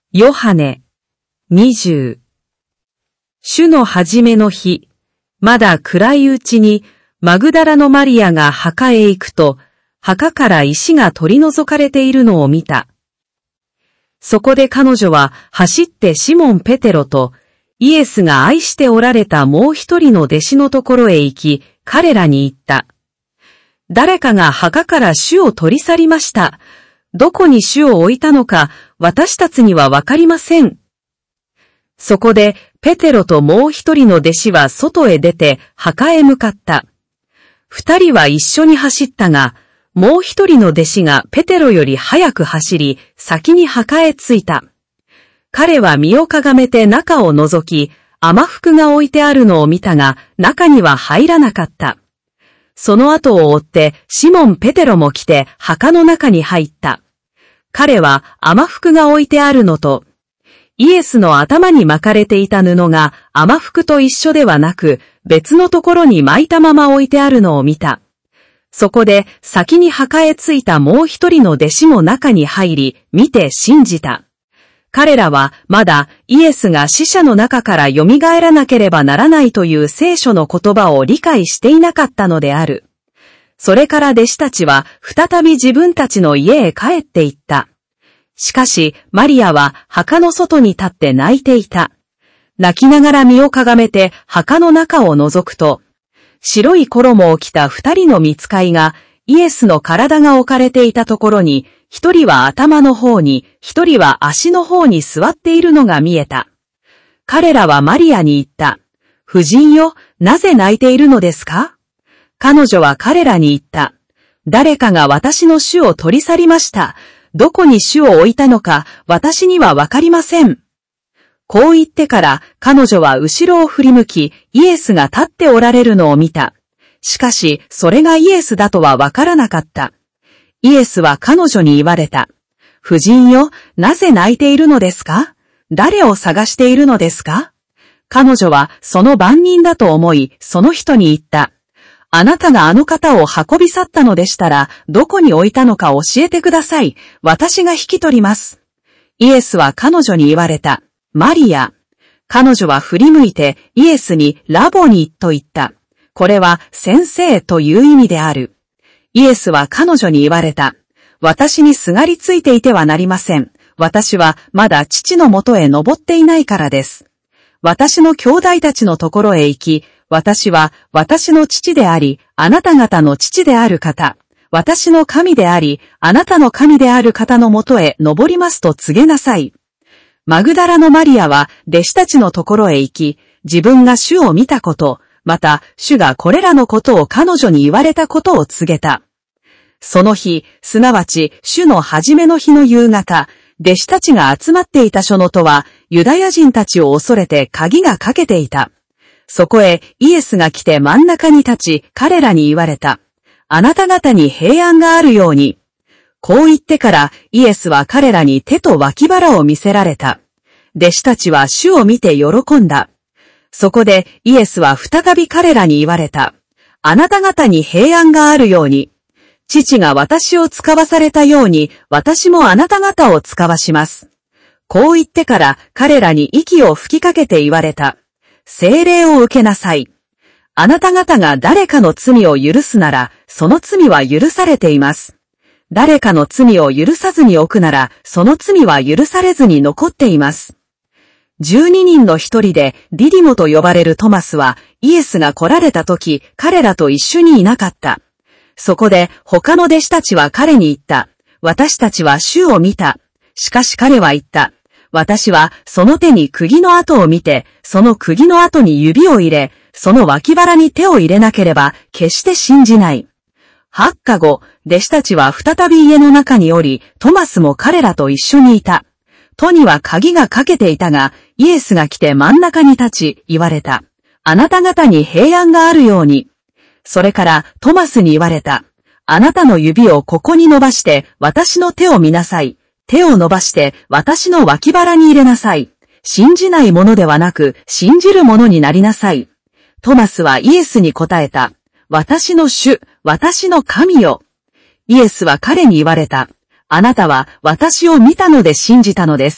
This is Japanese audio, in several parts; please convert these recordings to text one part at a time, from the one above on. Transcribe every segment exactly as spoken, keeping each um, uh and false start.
ヨハネ、にじゅう。主の初めの日、まだ暗いうちに、マグダラのマリアが墓へ行くと、墓から石が取り除かれているのを見た。そこで彼女は走ってシモン・ペテロと、イエスが愛しておられたもう一人の弟子のところへ行き、彼らに言った。誰かが墓から主を取り去りました。どこに主を置いたのか、私たちにはわかりません。そこで、ペテロともう一人の弟子は外へ出て墓へ向かった。二人は一緒に走ったが、もう一人の弟子がペテロより早く走り、先に墓へ着いた。彼は身をかがめて中を覗き、雨服が置いてあるのを見たが、中には入らなかった。その後を追ってシモン・ペテロも来て墓の中に入った。彼は雨服が置いてあるのと、イエスの頭に巻かれていた布が雨服と一緒ではなく別のところに巻いたまま置いてあるのを見た。そこで先に墓へ着いたもう一人の弟子も中に入り、見て信じた。彼らはまだイエスが死者の中から蘇らなければならないという聖書の言葉を理解していなかったのである。それから弟子たちは再び自分たちの家へ帰って行った。しかしマリアは墓の外に立って泣いていた。泣きながら身をかがめて墓の中を覗くと、白い衣を着た二人の御使いがイエスの体が置かれていたところに、一人は頭の方に、一人は足の方に座っているのが見えた。彼らはマリアに言った。夫人よ、なぜ泣いているのですか？彼女は彼らに言った。誰かが私の主を取り去りました。どこに主を置いたのか、私にはわかりません。こう言ってから彼女は後ろを振り向き、イエスが立っておられるのを見た。しかし、それがイエスだとはわからなかった。イエスは彼女に言われた。夫人よ、なぜ泣いているのですか？誰を探しているのですか？彼女はその番人だと思い、その人に言った。あなたがあの方を運び去ったのでしたら、どこに置いたのか教えてください。私が引き取ります。イエスは彼女に言われた。マリア。彼女は振り向いてイエスにラボニと言った。これは先生という意味である。イエスは彼女に言われた。私にすがりついていてはなりません。私はまだ父のもとへ登っていないからです。私の兄弟たちのところへ行き、私は私の父であり、あなた方の父である方、私の神であり、あなたの神である方のもとへ登りますと告げなさい。マグダラのマリアは弟子たちのところへ行き、自分が主を見たこと、また主がこれらのことを彼女に言われたことを告げた。その日、すなわち主の初めの日の夕方、弟子たちが集まっていた所の戸は、ユダヤ人たちを恐れて鍵がかけていた。そこへイエスが来て真ん中に立ち、彼らに言われた。あなた方に平安があるように。こう言ってからイエスは彼らに手と脇腹を見せられた。弟子たちは主を見て喜んだ。そこでイエスは再び彼らに言われた。あなた方に平安があるように。父が私を使わされたように、私もあなた方を使わします。こう言ってから彼らに息を吹きかけて言われた。聖霊を受けなさい。あなた方が誰かの罪を許すなら、その罪は許されています。誰かの罪を許さずに置くなら、その罪は許されずに残っています。十二人の一人でディディモと呼ばれるトマスは、イエスが来られた時、彼らと一緒にいなかった。そこで他の弟子たちは彼に言った。私たちは主を見た。しかし彼は言った。私はその手に釘の跡を見て、その釘の跡に指を入れ、その脇腹に手を入れなければ決して信じない。八日後、弟子たちは再び家の中におり、トマスも彼らと一緒にいた。戸には鍵がかけていたが、イエスが来て真ん中に立ち、言われた。あなた方に平安があるように。それからトマスに言われた。あなたの指をここに伸ばして私の手を見なさい。手を伸ばして私の脇腹に入れなさい。信じないものではなく信じるものになりなさい。トマスはイエスに答えた。私の主、私の神よ。イエスは彼に言われた。あなたは私を見たので信じたのです。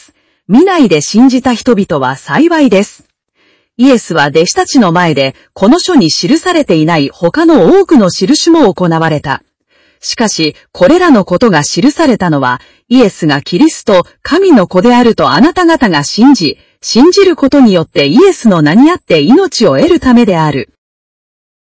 見ないで信じた人々は幸いです。イエスは弟子たちの前で、この書に記されていない他の多くの印も行われた。しかし、これらのことが記されたのは、イエスがキリスト、神の子であるとあなた方が信じ、信じることによってイエスの名にあって命を得るためである。